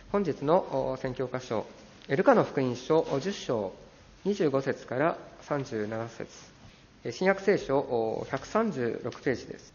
本日の宣教箇所、ルカの福音書10章25節から37節、新約聖書136ページです。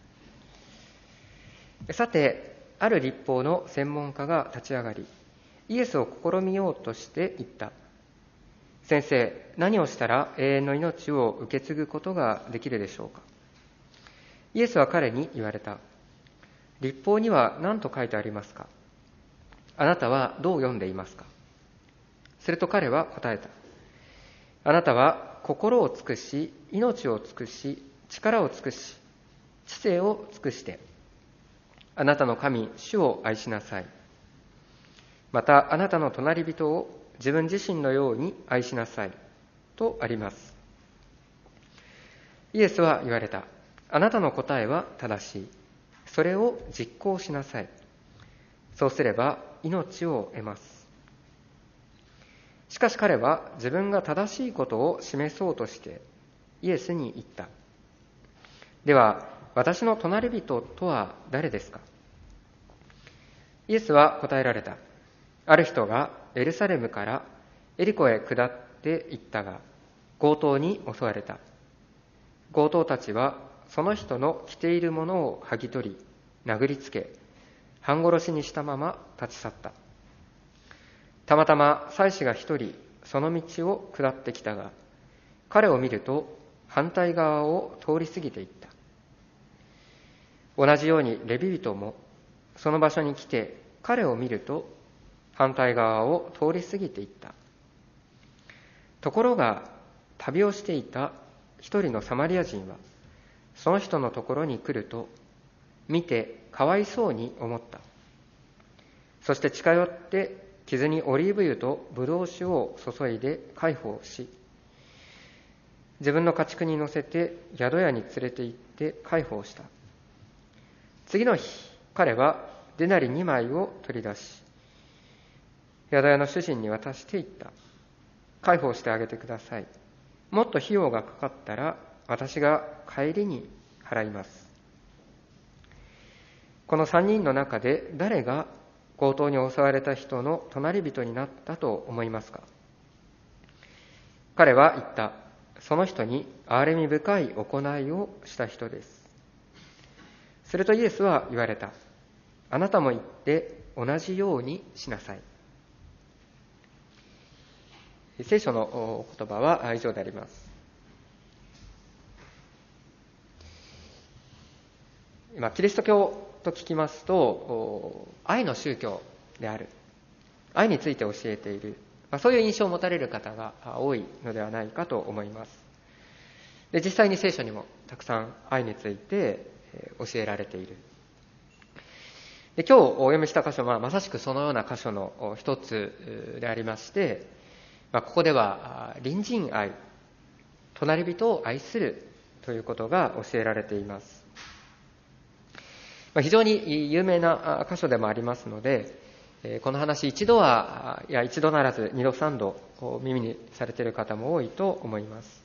さて、ある律法の専門家が立ち上がり、イエスを試みようとして言った。先生、何をしたら永遠の命を受け継ぐことができるでしょうか。イエスは彼に言われた。律法には何と書いてありますか。あなたはどう読んでいますか。すると彼は答えた。あなたは心を尽くし、命を尽くし、力を尽くし、知性を尽くして、あなたの神、主を愛しなさい。また、あなたの隣人を自分自身のように愛しなさい。とあります。イエスは言われた。あなたの答えは正しい。それを実行しなさい。そうすれば命を得ます。しかし彼は自分が正しいことを示そうとしてイエスに言った。では、私の隣人とは誰ですか。イエスは答えられた。ある人がエルサレムからエリコへ下って行ったが、強盗に襲われた。強盗たちはその人の着ているものを剥ぎ取り、殴りつけ、半殺しにしたまま立ち去った。たまたま祭司が一人その道を下ってきたが、彼を見ると反対側を通り過ぎていった。同じようにレビ人もその場所に来て彼を見ると反対側を通り過ぎていった。ところが旅をしていた一人のサマリア人はその人のところに来ると見てかわいそうに思った。そして近寄って傷にオリーブ油とブドウ酒を注いで介抱し、自分の家畜に乗せて宿屋に連れて行って介抱した。次の日、彼はデナリ2枚を取り出し、宿屋の主人に渡して言った。介抱してあげてください。もっと費用がかかったら私が帰りに払います。この3人の中で誰が強盗に襲われた人の隣人になったと思いますか。彼は言った。その人に憐れみ深い行いをした人です。するとイエスは言われた。あなたも言って同じようにしなさい。聖書の言葉は以上であります。キリスト教と聞きますと、愛の宗教である、愛について教えている、そういう印象を持たれる方が多いのではないかと思います。で、実際に聖書にもたくさん愛について教えられている。で、今日お読みした箇所はまさしくそのような箇所の一つでありまして、ここでは隣人愛、隣人を愛するということが教えられています。非常に有名な箇所でもありますので、この話一度ならず二度三度耳にされている方も多いと思います。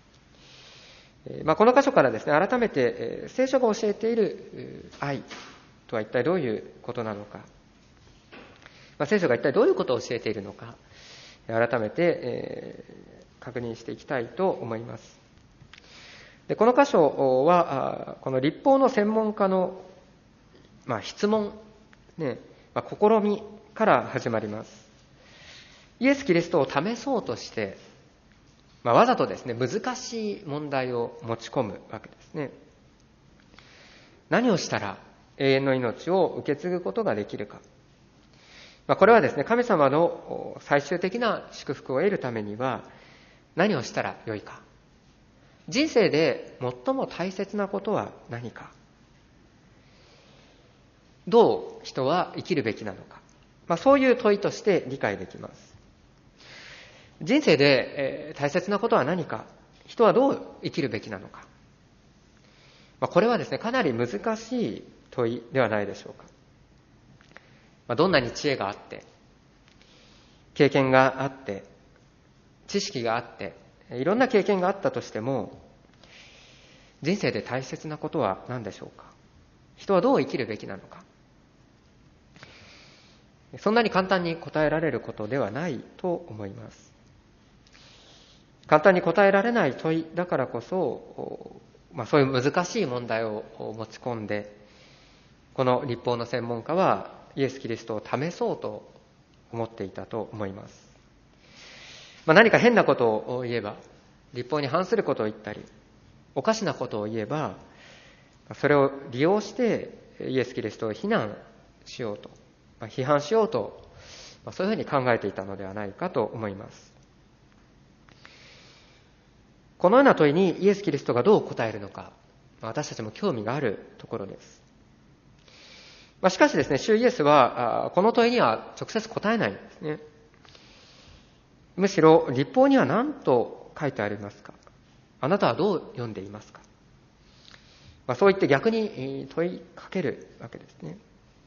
この箇所からですね、改めて聖書が教えている愛とは一体どういうことなのか、聖書が一体どういうことを教えているのか、改めて確認していきたいと思います。で、この箇所はこの律法の専門家の質問、試みから始まります。イエス・キリストを試そうとして、わざとですね、難しい問題を持ち込むわけですね。何をしたら永遠の命を受け継ぐことができるか。これはですね、神様の最終的な祝福を得るためには何をしたらよいか。人生で最も大切なことは何か。どう人は生きるべきなのか。そういう問いとして理解できます。人生で大切なことは何か。人はどう生きるべきなのか。これはですね、かなり難しい問いではないでしょうか。どんなに知恵があって、経験があって、知識があって、いろんな経験があったとしても、人生で大切なことは何でしょうか。人はどう生きるべきなのか。 そんなに簡単に答えられることではないと思います。簡単に答えられない問いだからこそ、そういう難しい問題を持ち込んで、この律法の専門家はイエス・キリストを試そうと思っていたと思います。何か変なことを言えば、律法に反することを言ったり、おかしなことを言えば、それを利用してイエス・キリストを非難しようと、批判しようと、そういうふうに考えていたのではないかと思います。このような問いにイエス・キリストがどう答えるのか、私たちも興味があるところです。しかしですね、主イエスはこの問いには直接答えないんですね。むしろ律法には何と書いてありますか、あなたはどう読んでいますか、そう言って逆に問いかけるわけですね。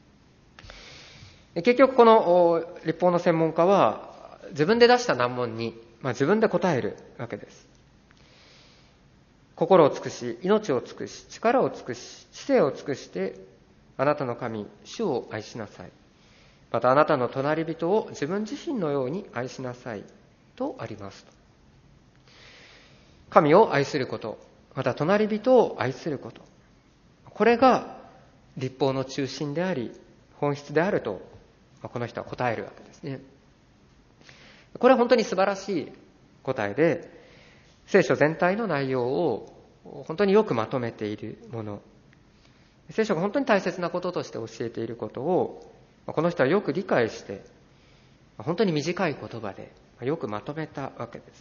結局この律法の専門家は自分で出した難問に自分で答えるわけです。心を尽くし、命を尽くし、力を尽くし、知性を尽くしてあなたの神主を愛しなさい、またあなたの隣人を自分自身のように愛しなさいとありますと。神を愛すること、また隣人を愛すること、これが律法の中心であり本質であるとこの人は答えるわけですね。これは本当に素晴らしい答えで、聖書全体の内容を本当によくまとめているもの、聖書が本当に大切なこととして教えていることをこの人はよく理解して、本当に短い言葉でよくまとめたわけです。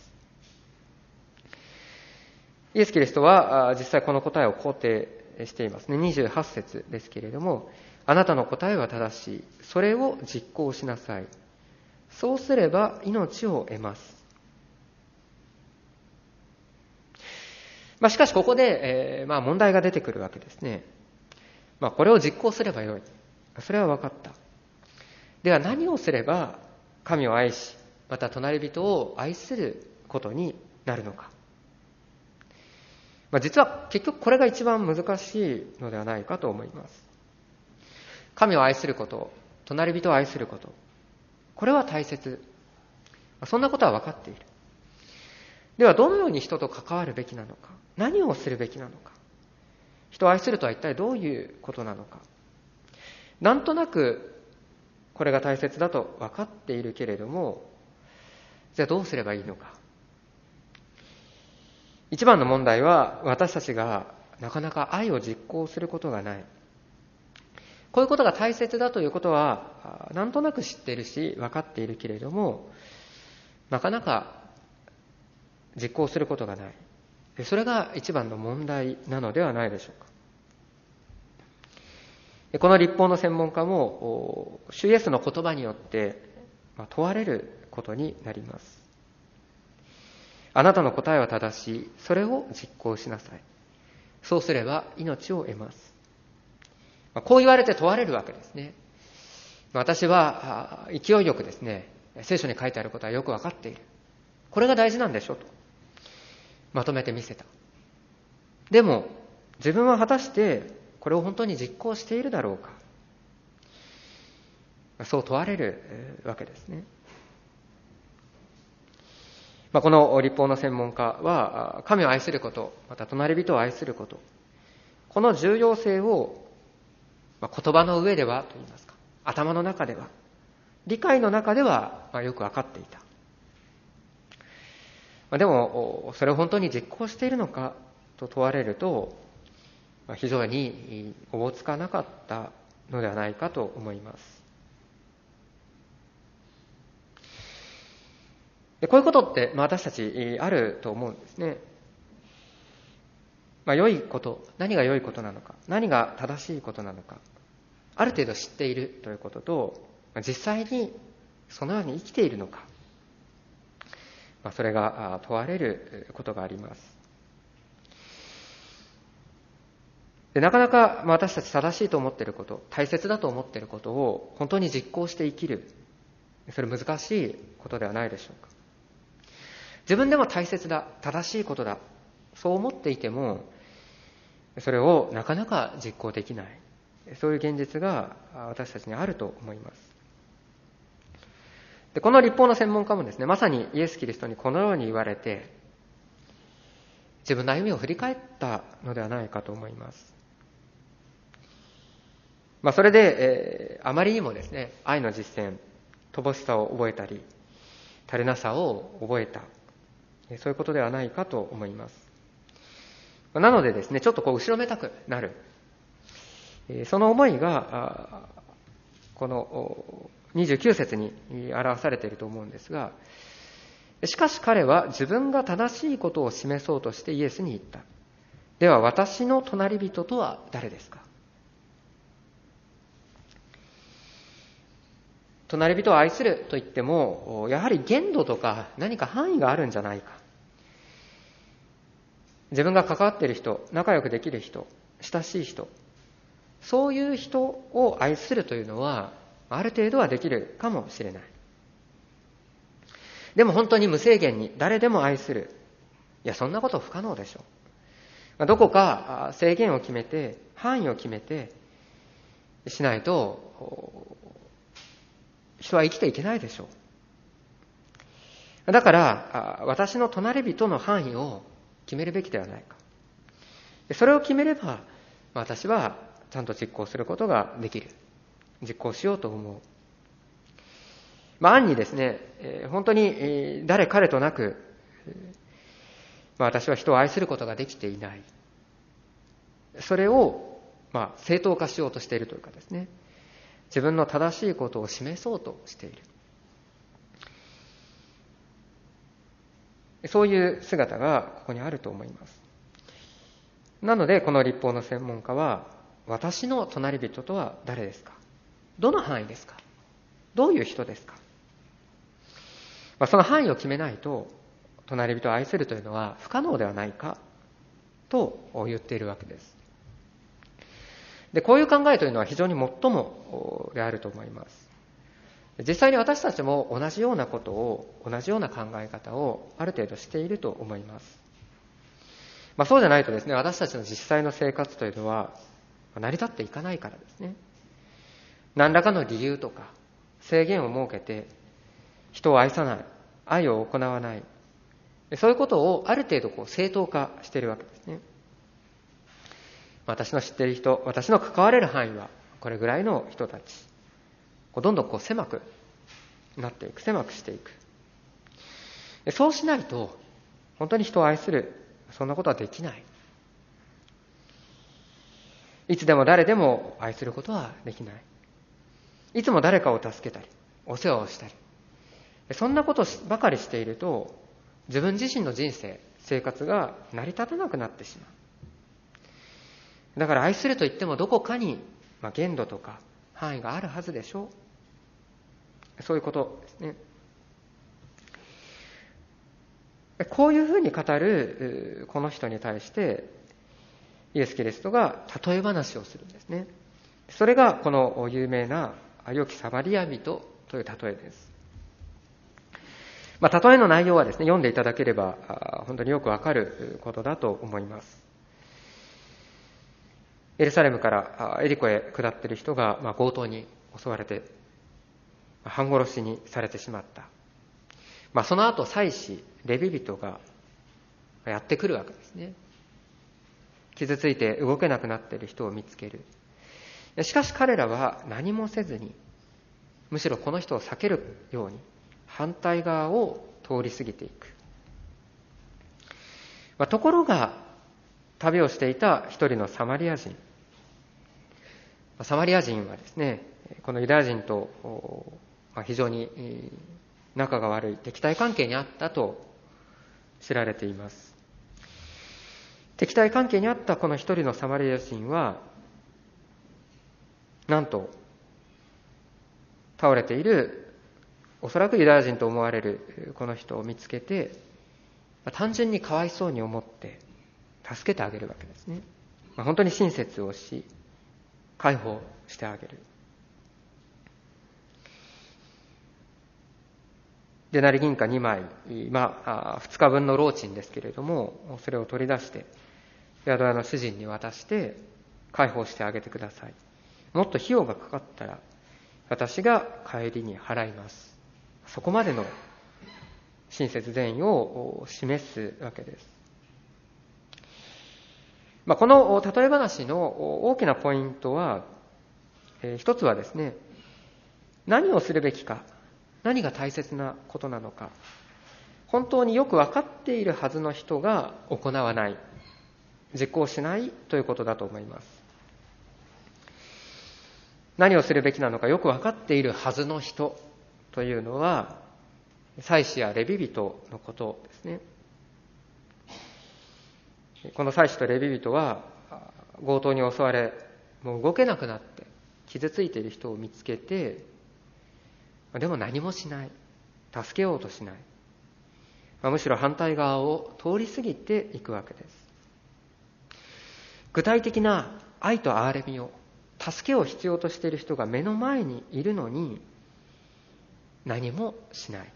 イエス・キリストは実際この答えを肯定していますね。28節ですけれども、あなたの答えは正しい。それを実行しなさい。そうすれば命を得ます。しかしここで、問題が出てくるわけですね。これを実行すればよい。それは分かった。では何をすれば神を愛し、また隣人を愛することになるのか。実は結局これが一番難しいのではないかと思います。神を愛すること、隣人を愛すること、これは大切。そんなことは分かっている。ではどのように人と関わるべきなのか、何をするべきなのか、人を愛するとは一体どういうことなのか、なんとなくこれが大切だと分かっているけれども、じゃあどうすればいいのか。一番の問題は、私たちがなかなか愛を実行することがない。こういうことが大切だということはなんとなく知っているし分かっているけれども、なかなか実行することがない。それが一番の問題なのではないでしょうか。この律法の専門家も主イエスの言葉によって問われることになります。あなたの答えは正しい。それを実行しなさい。そうすれば命を得ます。こう言われて問われるわけですね。私は勢いよくですね、聖書に書いてあることはよく分かっている。これが大事なんでしょとまとめてみせた。でも自分は果たしてこれを本当に実行しているだろうか。そう問われるわけですね。この律法の専門家は神を愛すること、また隣人を愛すること、この重要性を言葉の上ではといいますか、頭の中では、理解の中ではよく分かっていた。でもそれを本当に実行しているのかと問われると、非常におぼつかなかったのではないかと思います。こういうことって私たちあると思うんですね。良いこと、何が良いことなのか、何が正しいことなのか、ある程度知っているということと、実際にそのように生きているのか、それが問われることがあります。でなかなか私たち正しいと思っていること、大切だと思っていることを本当に実行して生きる、それ難しいことではないでしょうか。自分でも大切だ、正しいことだ、そう思っていてもそれをなかなか実行できない、そういう現実が私たちにあると思います。 で、この律法の専門家もですね、まさにイエス・キリストにこのように言われて、自分の歩みを振り返ったのではないかと思います。それで、あまりにもですね、愛の実践、乏しさを覚えたり、足りなさを覚えた、そういうことではないかと思います。なのでですね、ちょっと後ろめたくなる。その思いが、この29節に表されていると思うんですが、しかし彼は自分が正しいことを示そうとしてイエスに言った。では私の隣人とは誰ですか？隣人を愛するといっても、やはり限度とか何か範囲があるんじゃないか。自分が関わっている人、仲良くできる人、親しい人、そういう人を愛するというのは、ある程度はできるかもしれない。でも本当に無制限に誰でも愛する。いや、そんなこと不可能でしょう。どこか制限を決めて、範囲を決めてしないと、人は生きていけないでしょう。だから、私の隣人の範囲を決めるべきではないか。それを決めれば、私はちゃんと実行することができる。実行しようと思う。暗にですね、本当に誰彼となく、私は人を愛することができていない。それを、正当化しようとしているというかですね、自分の正しいことを示そうとしている。そういう姿がここにあると思います。なので、この律法の専門家は、私の隣人とは誰ですか？どの範囲ですか？どういう人ですか？その範囲を決めないと、隣人を愛するというのは不可能ではないかと言っているわけです。で、こういう考えというのは非常に最もであると思います。実際に私たちも同じようなことを、同じような考え方をある程度していると思います。そうじゃないとですね、私たちの実際の生活というのは成り立っていかないからですね。何らかの理由とか制限を設けて人を愛さない、愛を行わない、そういうことをある程度正当化しているわけですね。私の知っている人、私の関われる範囲はこれぐらいの人たち。どんどん狭くなっていく、狭くしていく。そうしないと本当に人を愛する、そんなことはできない。いつでも誰でも愛することはできない。いつも誰かを助けたり、お世話をしたり、そんなことばかりしていると、自分自身の人生、生活が成り立たなくなってしまう。だから愛するといってもどこかに限度とか範囲があるはずでしょう。そういうことですね。こういうふうに語るこの人に対してイエス・キリストが例え話をするんですね。それがこの有名な良きサマリア人という例えです。例えの内容はですね、読んでいただければ本当によくわかることだと思います。エルサレムからエリコへ下っている人が強盗に襲われて半殺しにされてしまった。その後祭司レビ人がやってくるわけですね。傷ついて動けなくなっている人を見つける。しかし彼らは何もせずに、むしろこの人を避けるように反対側を通り過ぎていく。ところが旅をしていた一人のサマリア人。サマリア人はですね、このユダヤ人と非常に仲が悪い敵対関係にあったと知られています。敵対関係にあったこの一人のサマリア人は、なんと倒れているおそらくユダヤ人と思われるこの人を見つけて、単純にかわいそうに思って助けてあげるわけですね。本当に親切をし介抱してあげる。デナリ銀貨2枚、2日分の労賃ですけれども、それを取り出して宿屋の主人に渡して介抱してあげてください。もっと費用がかかったら私が帰りに払いますそこまでの親切善意を示すわけです。この例え話の大きなポイントは、一つはですね、何をするべきか、何が大切なことなのか、本当によく分かっているはずの人が行わない、実行しないということだと思います。何をするべきなのかよく分かっているはずの人というのは、祭司やレビ人のことですね。この祭司とレビ人は強盗に襲われ、もう動けなくなって傷ついている人を見つけて、でも何もしない、助けようとしない、むしろ反対側を通り過ぎていくわけです。具体的な愛と憐れみを、助けを必要としている人が目の前にいるのに何もしない。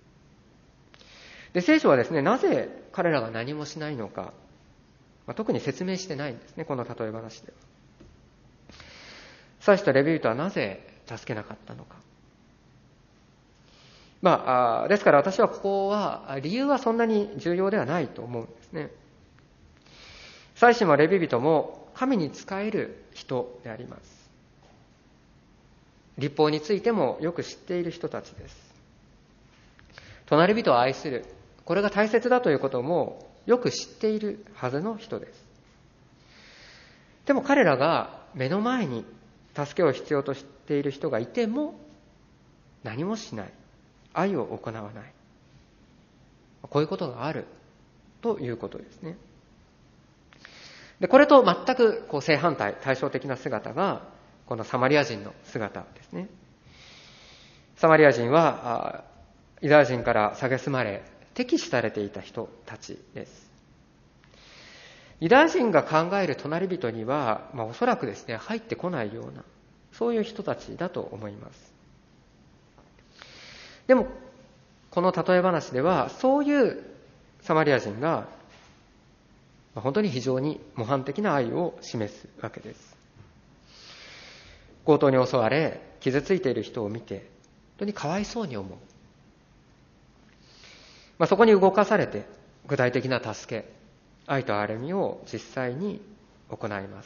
で、聖書はですね、なぜ彼らが何もしないのか、特に説明してないんですね、この例え話では。祭司とレビ人はなぜ助けなかったのか。ですから私はここは理由はそんなに重要ではないと思うんですね。祭司もレビ人も神に仕える人であります。律法についてもよく知っている人たちです。隣人を愛する、これが大切だということもよく知っているはずの人です。でも彼らが目の前に助けを必要としている人がいても何もしない、愛を行わない、こういうことがあるということですね。で、これと全く正反対、対照的な姿がこのサマリア人の姿ですね。サマリア人はユダヤ人から蔑まれ敵視されていた人たちです。ユダヤ人が考える隣人には、おそらくですね、入ってこないような、そういう人たちだと思います。でもこの例え話では、そういうサマリア人が本当に非常に模範的な愛を示すわけです。強盗に襲われ傷ついている人を見て本当にかわいそうに思う、そこに動かされて具体的な助け、愛と憐れみを実際に行います。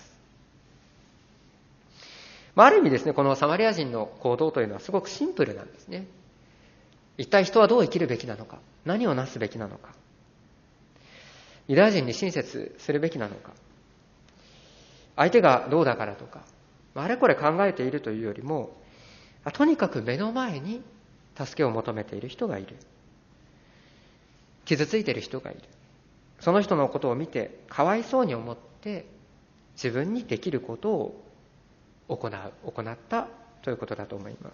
ある意味ですね、このサマリア人の行動というのはすごくシンプルなんですね。一体人はどう生きるべきなのか、何をなすべきなのか、ユダヤ人に親切するべきなのか、相手がどうだからとか、あれこれ考えているというよりも、とにかく目の前に助けを求めている人がいる、傷ついている人がいる、その人のことを見てかわいそうに思って自分にできることを行ったということだと思います。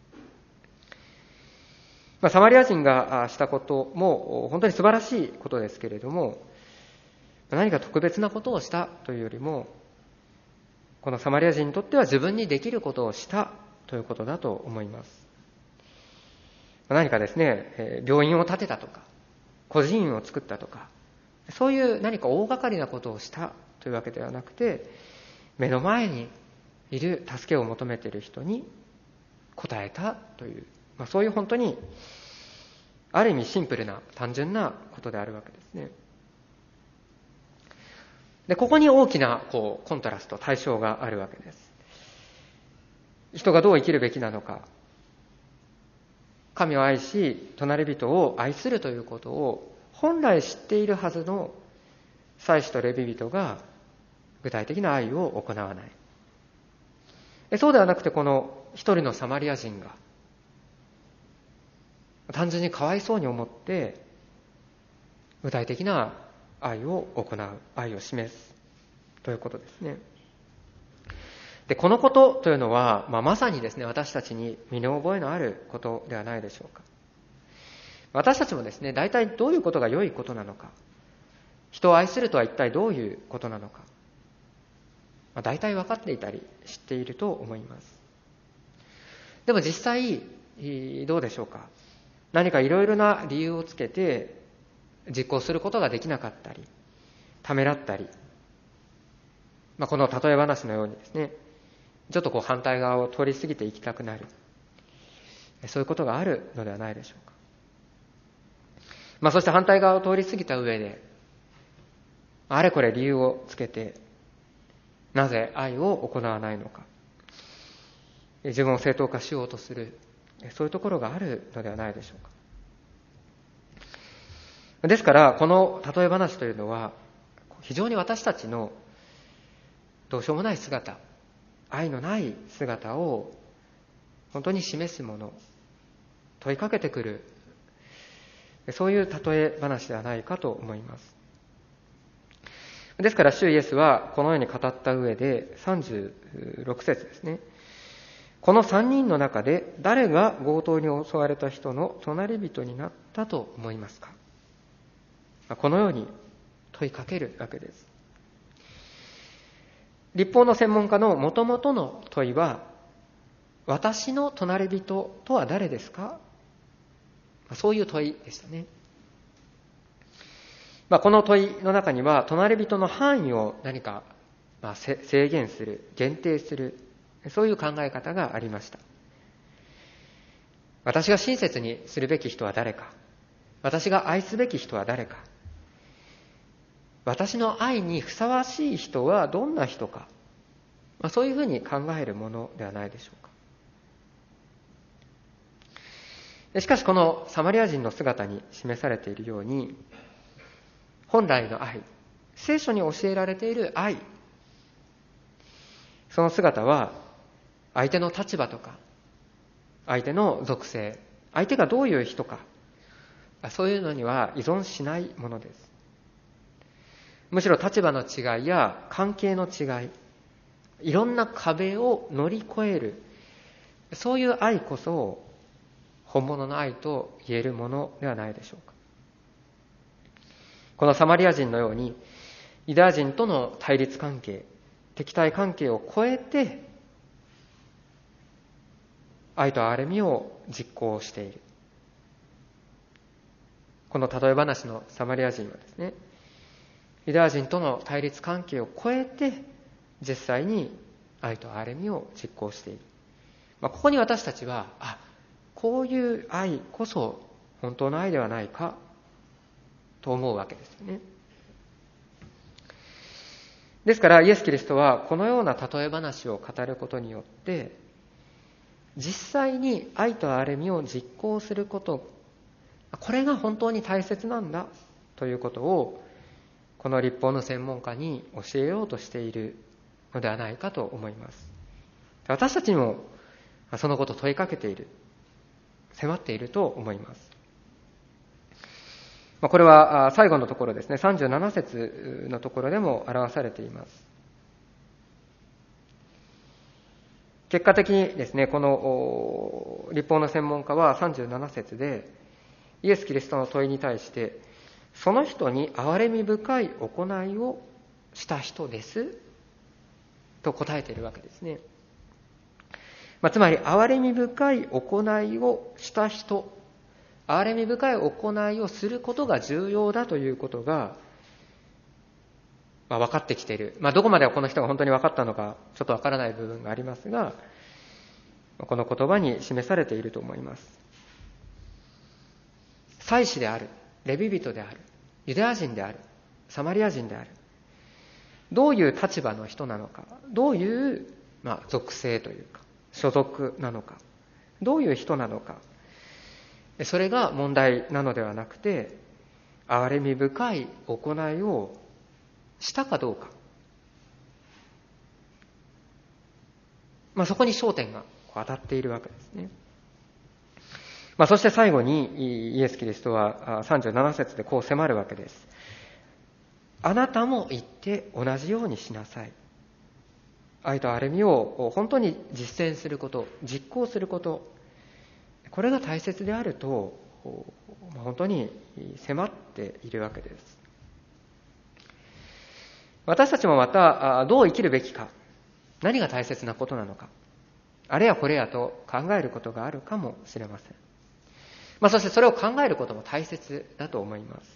サマリア人がしたことも本当に素晴らしいことですけれども、何か特別なことをしたというよりも、このサマリア人にとっては自分にできることをしたということだと思います。何かですね、病院を建てたとか、孤児院を作ったとか、そういう何か大掛かりなことをしたというわけではなくて、目の前にいる助けを求めている人に応えたという、そういう本当にある意味シンプルな単純なことであるわけですね。で、ここに大きなコントラスト、対象があるわけです。人がどう生きるべきなのか、神を愛し隣人を愛するということを本来知っているはずの祭司とレビ人が具体的な愛を行わない。そうではなくて、この一人のサマリア人が単純にかわいそうに思って具体的な愛を行う、愛を示すということですね。で、このことというのは、まさにですね、私たちに身に覚えのあることではないでしょうか。私たちもですね、大体どういうことが良いことなのか、人を愛するとは一体どういうことなのか、大体分かっていたり知っていると思います。でも実際どうでしょうか。何かいろいろな理由をつけて実行することができなかったり、ためらったり、この例え話のようにですね、ちょっと反対側を通り過ぎていきたくなる、 そういうことがあるのではないでしょうか。そして反対側を通り過ぎた上で、あれこれ理由をつけて、なぜ愛を行わないのか、自分を正当化しようとする、そういうところがあるのではないでしょうか。ですから、この例え話というのは、非常に私たちのどうしようもない姿、愛のない姿を本当に示すもの、問いかけてくる、そういう例え話ではないかと思います。ですから主イエスはこのように語った上で36節ですね。この3人の中で誰が強盗に襲われた人の隣人になったと思いますか。このように問いかけるわけです。律法の専門家の元々の問いは、私の隣人とは誰ですか。そういう問いでしたね。この問いの中には、隣人の範囲を何か制限する、限定する、そういう考え方がありました。私が親切にするべき人は誰か、私が愛すべき人は誰か、私の愛にふさわしい人はどんな人か、そういうふうに考えるものではないでしょうか。しかしこのサマリア人の姿に示されているように、本来の愛、聖書に教えられている愛、その姿は相手の立場とか相手の属性、相手がどういう人か、そういうのには依存しないものです。むしろ立場の違いや関係の違い、いろんな壁を乗り越える、そういう愛こそ本物の愛と言えるものではないでしょうか。このサマリア人のようにユダヤ人との対立関係、敵対関係を超えて愛と憐れみを実行している。この例え話のサマリア人はですね、ユダヤ人との対立関係を超えて実際に愛と憐れみを実行している。ここに私たちは、こういう愛こそ本当の愛ではないかと思うわけですよね。ですからイエス・キリストはこのような例え話を語ることによって、実際に愛と憐れみを実行すること、これが本当に大切なんだということを、この律法の専門家に教えようとしているのではないかと思います。私たちにもそのことを問いかけている、迫っていると思います。これは最後のところですね、37節のところでも表されています。結果的にですね、この律法の専門家は37節でイエス・キリストの問いに対して、その人に憐れみ深い行いをした人ですと答えているわけですね。つまり憐れみ深い行いをした人、憐れみ深い行いをすることが重要だということが、分かってきている。どこまではこの人が本当に分かったのかちょっと分からない部分がありますが、この言葉に示されていると思います。祭司である、レビ人である、ユダヤ人である、サマリア人である、どういう立場の人なのか、どういう属性というか所属なのか、どういう人なのか、それが問題なのではなくて、憐れみ深い行いをしたかどうか、そこに焦点が当たっているわけですね。そして最後にイエス・キリストは37節でこう迫るわけです。あなたも行って同じようにしなさい。愛と憐れみを本当に実践すること、実行すること、これが大切であると本当に迫っているわけです。私たちもまたどう生きるべきか、何が大切なことなのか、あれやこれやと考えることがあるかもしれません。そしてそれを考えることも大切だと思います。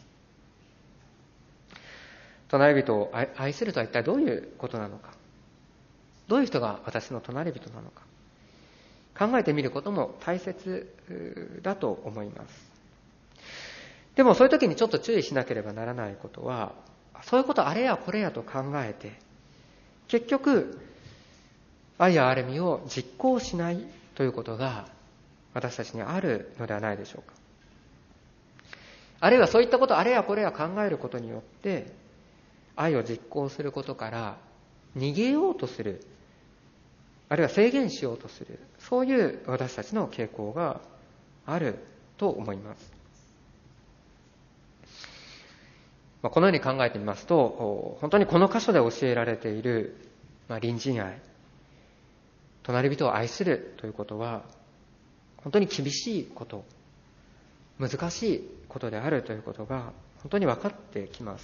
隣人を愛するとは一体どういうことなのか、どういう人が私の隣人なのか、 考えてみることも大切だと思います。でもそういう時にちょっと注意しなければならないことは、そういうことあれやこれやと考えて、結局愛や憐れみを実行しないということが私たちにあるのではないでしょうか。あるいはそういったことあれやこれや考えることによって愛を実行することから逃げようとする、あるいは制限しようとする、そういう私たちの傾向があると思います。このように考えてみますと、本当にこの箇所で教えられている隣人愛、隣人を愛するということは本当に厳しいこと、難しいことであるということが本当に分かってきます。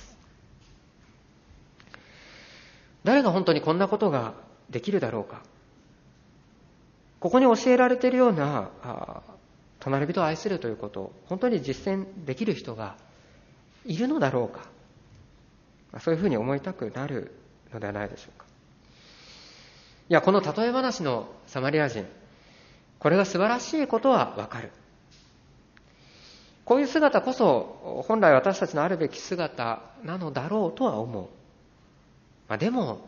誰が本当にこんなことができるだろうか。ここに教えられているような隣人を愛するということを本当に実践できる人がいるのだろうか。そういうふうに思いたくなるのではないでしょうか。いや、この例え話のサマリア人、これが素晴らしいことはわかる。こういう姿こそ本来私たちのあるべき姿なのだろうとは思う。でも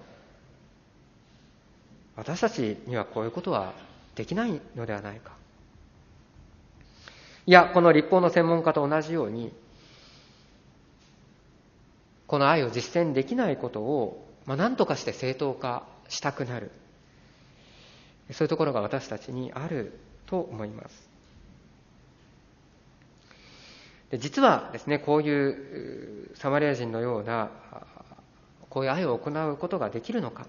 私たちにはこういうことはできないのではないか。いや、この律法の専門家と同じように、この愛を実践できないことを何とかして正当化したくなる、そういうところが私たちにあると思います。で、実はですね、こういうサマリア人のようなこういう愛を行うことができるのか。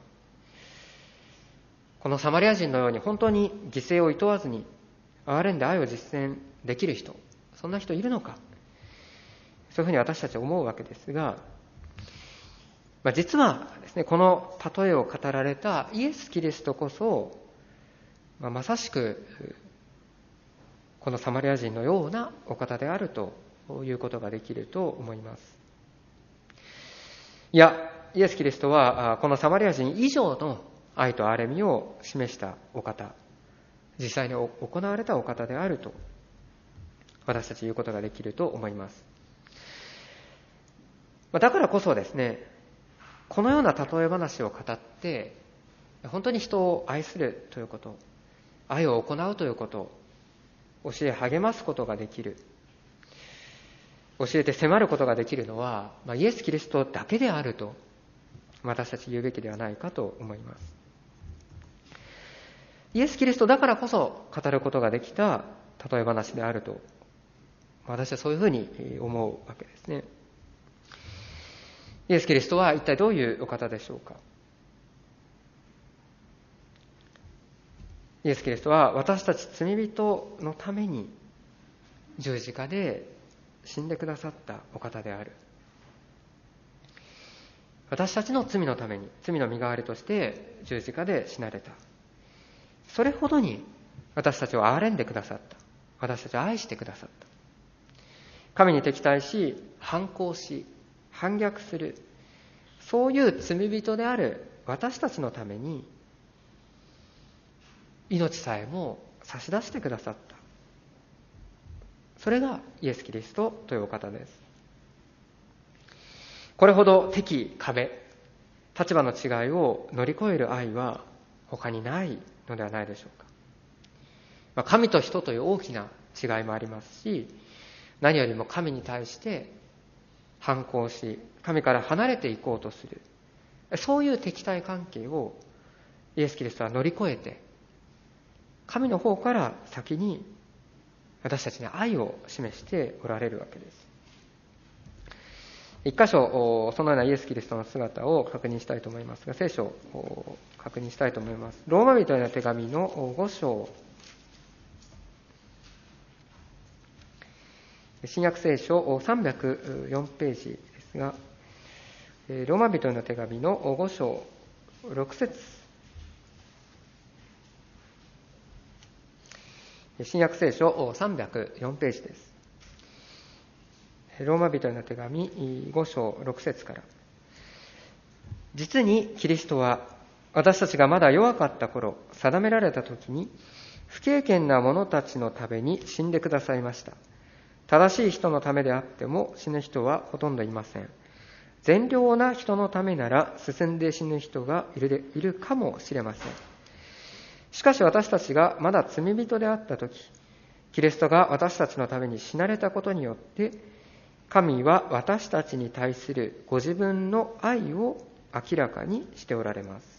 このサマリア人のように本当に犠牲をいとわずに憐れんで愛を実践できる人、そんな人いるのか。そういうふうに私たちは思うわけですが、実はですね、この例えを語られたイエス・キリストこそ、まさしくこのサマリア人のようなお方であるということができると思います。いや、イエス・キリストはこのサマリア人以上の愛と憐れみを示したお方、実際に行われたお方であると私たち言うことができると思います。だからこそですね、このような例え話を語って本当に人を愛するということ、愛を行うということ、教え励ますことができる、教えて迫ることができるのは、イエス・キリストだけであると私たち言うべきではないかと思います。イエス・キリストだからこそ語ることができた例え話であると、私はそういうふうに思うわけですね。イエス・キリストは一体どういうお方でしょうか。イエス・キリストは私たち罪人のために十字架で死んでくださったお方である。私たちの罪のために、罪の身代わりとして十字架で死なれた。それほどに私たちを憐れんでくださった。私たちを愛してくださった。神に敵対し、反抗し、反逆する、そういう罪人である私たちのために命さえも差し出してくださった。それがイエス・キリストというお方です。これほど敵、壁、立場の違いを乗り越える愛は他にないのではないでしょうか。神と人という大きな違いもありますし、何よりも神に対して反抗し、神から離れていこうとする、そういう敵対関係をイエス・キリストは乗り越えて、神の方から先に私たちに愛を示しておられるわけです。一箇所、そのようなイエス・キリストの姿を確認したいと思いますが、聖書を確認したいと思います。ローマ人への手紙の5章、新約聖書304ページですが、ローマ人への手紙の5章6節、新約聖書304ページです。ローマ人への手紙5章6節から。実にキリストは私たちがまだ弱かった頃、定められた時に不経験な者たちのために死んでくださいました。正しい人のためであっても死ぬ人はほとんどいません。善良な人のためなら進んで死ぬ人がいるかもしれません。しかし私たちがまだ罪人であったとき、キリストが私たちのために死なれたことによって、神は私たちに対するご自分の愛を明らかにしておられます。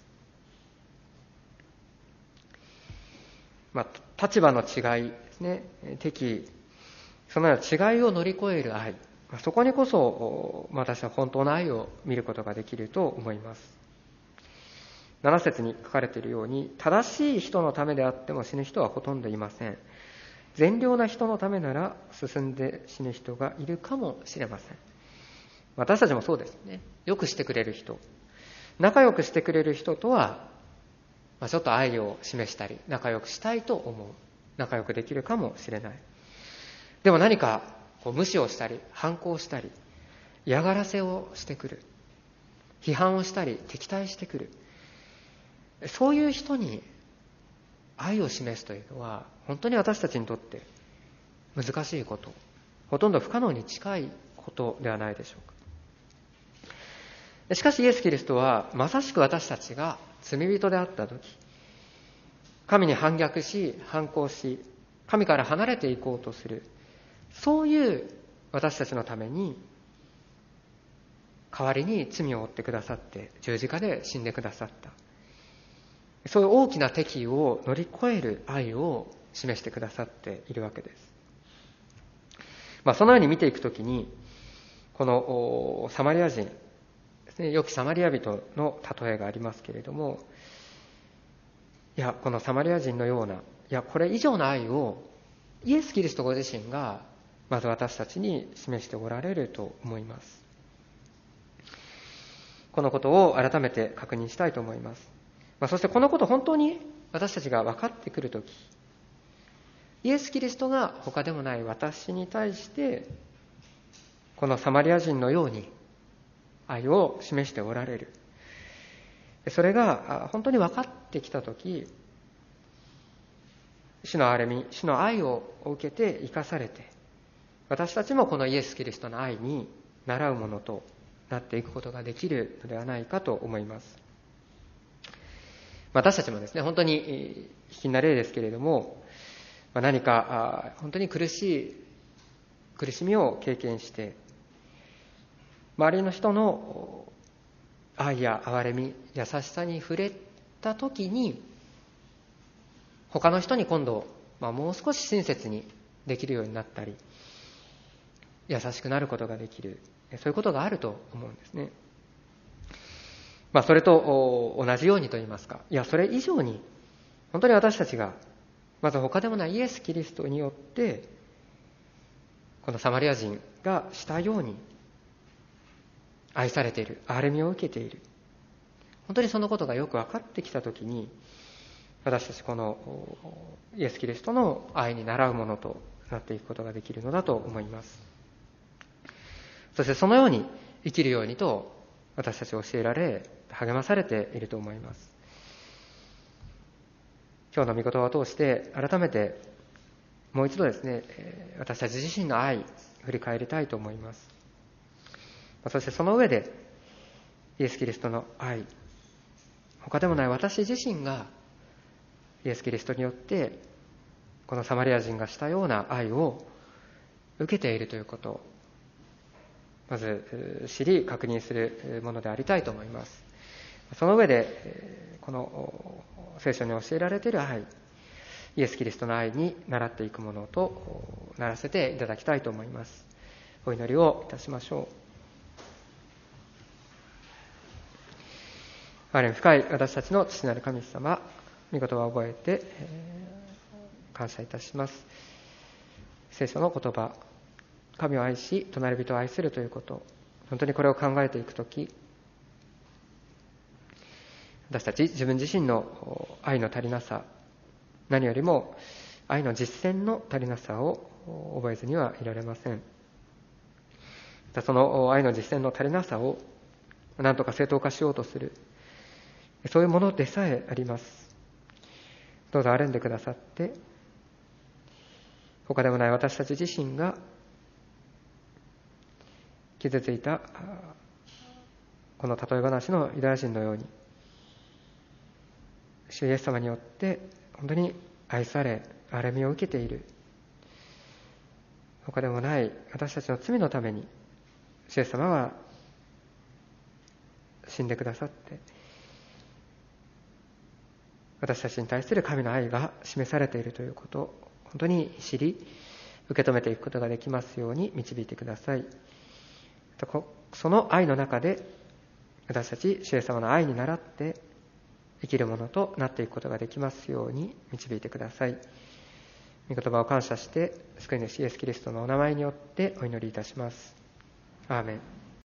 立場の違いですね、そのような違いを乗り越える愛、そこにこそ私は本当の愛を見ることができると思います。7節に書かれているように、正しい人のためであっても死ぬ人はほとんどいません。善良な人のためなら進んで死ぬ人がいるかもしれません。私たちもそうですね。よくしてくれる人、仲良くしてくれる人とは、ちょっと愛を示したり、仲良くしたいと思う。仲良くできるかもしれない。でも何か無視をしたり、反抗したり、嫌がらせをしてくる。批判をしたり、敵対してくる。そういう人に愛を示すというのは、本当に私たちにとって難しいこと、ほとんど不可能に近いことではないでしょうか。しかしイエス・キリストは、まさしく私たちが罪人であったとき、神に反逆し、反抗し、神から離れていこうとする、そういう私たちのために、代わりに罪を負ってくださって、十字架で死んでくださった。そういう大きな敵意を乗り越える愛を示してくださっているわけです。そのように見ていくときに、このサマリア人ですね、良きサマリア人の例えがありますけれども、このサマリア人のような、これ以上の愛をイエス・キリストご自身がまず私たちに示しておられると思います。このことを改めて確認したいと思います。そしてこのこと本当に私たちが分かってくるとき、イエス・キリストが他でもない私に対してこのサマリア人のように愛を示しておられる。それが本当に分かってきたとき、主の憐れみ、主の愛を受けて生かされて、私たちもこのイエス・キリストの愛に倣うものとなっていくことができるのではないかと思います。私たちもですね、本当に卑近な例ですけれども、何か本当に苦しみを経験して、周りの人の愛や憐れみ、優しさに触れたときに、他の人に今度、もう少し親切にできるようになったり、優しくなることができる、そういうことがあると思うんですね。それと同じようにと言いますか、それ以上に、本当に私たちが、まず他でもないイエス・キリストによって、このサマリア人がしたように、愛されている、憐れみを受けている。本当にそのことがよく分かってきたときに、私たちこのイエス・キリストの愛に倣うものとなっていくことができるのだと思います。そしてそのように生きるようにと私たち教えられ、励まされていると思います。今日の御言葉を通して改めてもう一度ですね、私たち自身の愛振り返りたいと思います。そしてその上でイエス・キリストの愛、他でもない私自身がイエス・キリストによってこのサマリア人がしたような愛を受けているということをまず知り確認するものでありたいと思います。その上でこの聖書に教えられている愛、イエス・キリストの愛に倣っていくものとならせていただきたいと思います。お祈りをいたしましょう。憐れみ深い私たちの父なる神様、御言葉を覚えて、感謝いたします。聖書の言葉、神を愛し隣人を愛するということ、本当にこれを考えていくとき、私たち自分自身の愛の足りなさ、何よりも愛の実践の足りなさを覚えずにはいられません。その愛の実践の足りなさを何とか正当化しようとする、そういうものでさえあります。 どうぞ歩んでくださって、他でもない私たち自身が傷ついたこの例え話のユダヤ人のように、主イエス様によって本当に愛され憐れみを受けている、他でもない私たちの罪のために主イエス様は死んでくださって、私たちに対する神の愛が示されているということを本当に知り、受け止めていくことができますように導いてください。その愛の中で私たち主イエス様の愛に倣って生きるものとなっていくことができますように導いてください。御言葉を感謝して救い主イエスキリストのお名前によってお祈りいたします。アーメン。